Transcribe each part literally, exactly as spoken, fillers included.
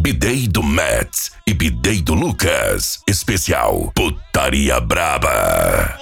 B-Day do Matt e B-Day do Lucas. Especial Putaria Braba.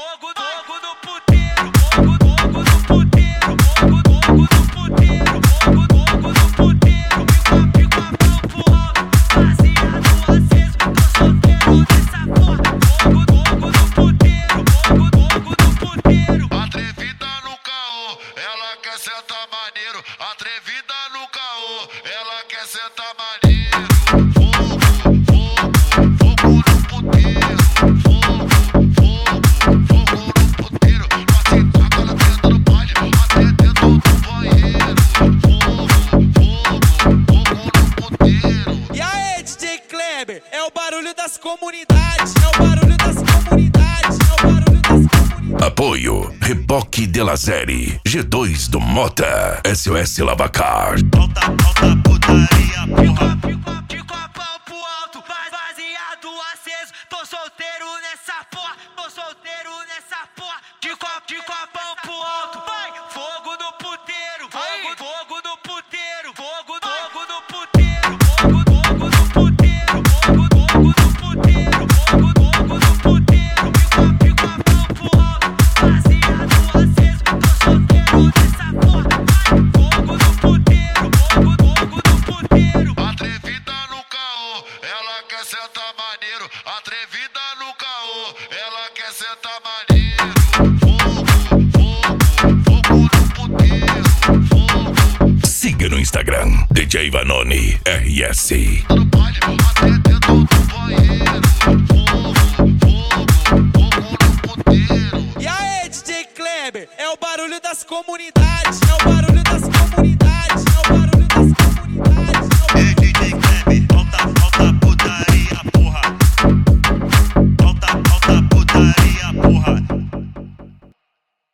Senta maneiro, atrevida no caô, ela quer sentar maneiro. Fogo, fogo, fogo no puteiro. Fogo, fogo, fogo no puteiro. Bate taca na tenda do baile, até dentro do banheiro. Fogo, fogo, fogo no puteiro. E aí, D J Kleber, é o barulho das comunidades, é o barulho das comunidades, é o barulho das comunidades. Apoio Reboque de la Série, G dois do Mota, S O S Lavacar. Alta, alta putaria, porra. De copão pro alto, baseado aceso. Tô solteiro nessa porra, tô solteiro nessa porra. De copão, de copão pro alto, vai. Fogo no puteiro, fogo, fogo no puteiro, fogo, fogo no puteiro, fogo, fogo no puteiro, fogo, fogo no puteiro, fogo, fogo no puteiro. De copão pro alto, baseado aceso. Tô solteiro nessa porra, vai. Fogo no puteiro, fogo, fogo no puteiro. Atrevida no caô, ela quer sentar maneiro. Atrevida no caô, ela quer sentar maneiro. Fogo, fogo, fogo no puteiro. Fogo. Siga no Instagram, D J Vanoni R S. No baile, até dentro do banheiro. Fogo, fogo, fogo no puteiro. E aí, D J Kleber, é o barulho das comunidades, é o barulho